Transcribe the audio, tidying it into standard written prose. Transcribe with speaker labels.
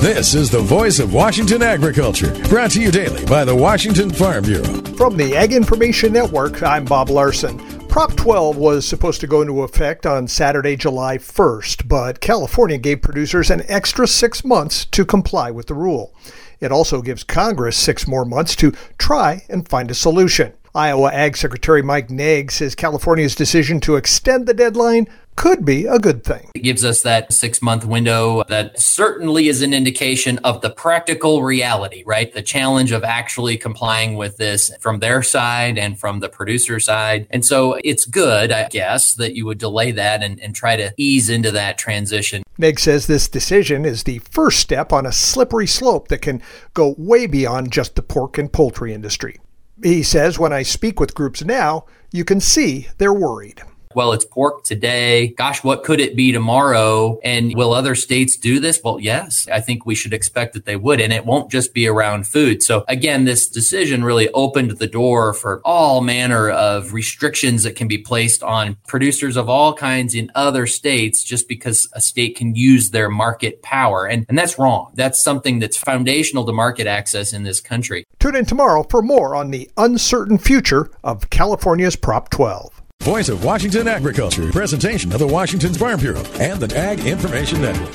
Speaker 1: This is the voice of Washington agriculture, brought to you daily by the Washington Farm Bureau.
Speaker 2: From the Ag Information Network, I'm Bob Larson. Prop 12 was supposed to go into effect on Saturday, July 1st, but California gave producers an extra 6 months to comply with the rule. It also gives Congress 6 more months to try and find a solution. Iowa Ag Secretary Mike Naig says California's decision to extend the deadline could be a good thing.
Speaker 3: It gives us that 6-month window that certainly is an indication of the practical reality, right? The challenge of actually complying with this from their side and from the producer side. And so it's good, I guess, that you would delay that and try to ease into that transition.
Speaker 2: Naig says this decision is the first step on a slippery slope that can go way beyond just the pork and poultry industry. He says, when I speak with groups now, you can see they're worried.
Speaker 3: Well, it's pork today. Gosh, what could it be tomorrow? And will other states do this? Well, yes, I think we should expect that they would. And it won't just be around food. So again, this decision really opened the door for all manner of restrictions that can be placed on producers of all kinds in other states just because a state can use their market power. And that's wrong. That's something that's foundational to market access in this country.
Speaker 2: Tune in tomorrow for more on the uncertain future of California's Prop 12.
Speaker 1: Voice of Washington agriculture, presentation of the Washington Farm Bureau and the Ag Information Network.